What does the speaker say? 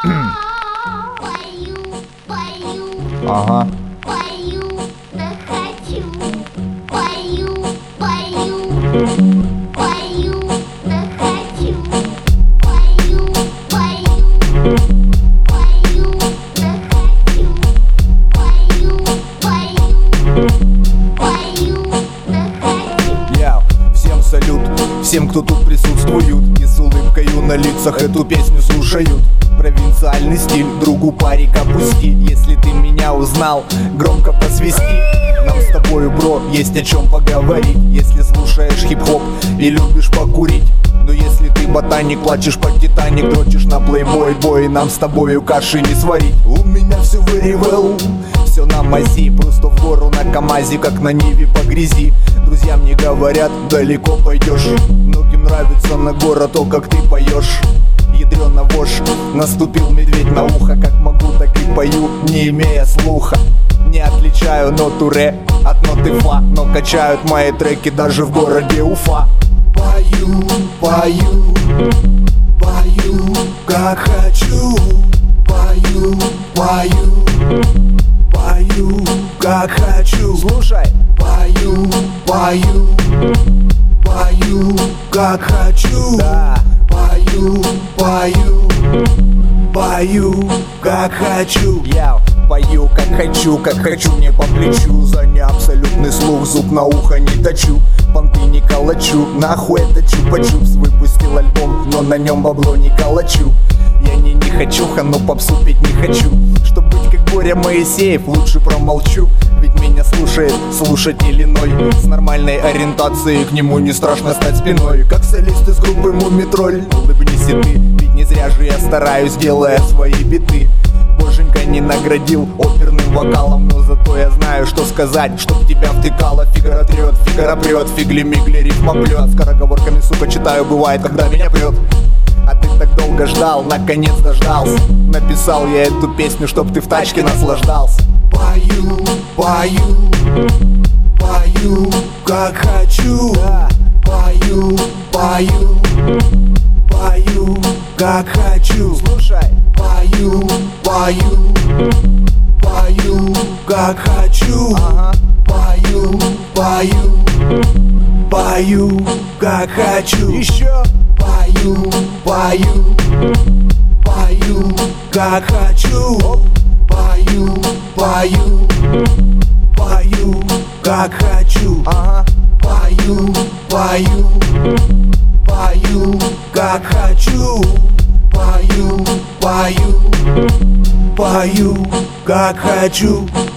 Пою, пою, Ага. пою, да хочу. Пою, пою, пою, да хочу. Пою, пою, пою, да хочу. Пою, пою, пою, да хочу. Я всем салют, всем, кто тут присутствует и с улыбкою на лицах эту песню слушают. Провинциальный стиль, другу парик опусти. Если ты меня узнал, громко посвисти. Нам с тобою, бро, есть о чем поговорить. Если слушаешь хип-хоп и любишь покурить. Но если ты ботаник, плачешь под Титаник, дрочишь на плейбой, бой, нам с тобою каши не сварить. У меня все very well, все на мази, просто в гору на КамАЗе, как на Ниве по грязи. Друзья мне говорят, далеко пойдешь. Многим нравится на город то, как ты поешь. Ядрёна вошь, наступил медведь на ухо. Как могу, так и пою, не имея слуха. Не отличаю ноту ре от ноты фа, но качают мои треки даже в городе Уфа. Пою, пою, пою, как хочу. Пою, пою, пою, как хочу. Слушай. Пою, пою, пою, как хочу. Да. Пою, пою, пою, как хочу. Я пою, как хочу, не по плечу. За неабсолютный слух, зуб на ухо не точу. Понты не калачу, нахуй это чупа-чупс. Выпустил альбом, но на нем бабло не калачу. Я не хочу, но попсу петь не хочу. Чтоб быть как Боря Моисеев, лучше промолчу. Ведь меня слушает слушатель иной, с нормальной ориентацией, к нему не страшно стать спиной. Как солист из группы Мумитроль, улыбнись и ты, ведь не зря же я стараюсь, делая свои биты. Боженька не наградил оперным вокалом, но зато я знаю, что сказать, чтоб тебя втыкало. Фигара трет, фигара прет, фигли-мигли, рифма плет. Скороговорками, сука, читаю, бывает, когда меня прет. А ты так долго ждал, наконец дождался. Написал я эту песню, чтоб ты в тачке наслаждался. Пою, пою, пою, как хочу. Пою, пою, пою, как хочу. Слушай. Пою, пою, пою, как хочу. Пою, пою, пою, как хочу. Еще. Пою, пою, пою, как хочу. Пою, пою, пою, как хочу. Пою, пою, пою, как хочу. Пою, пою, пою, как хочу.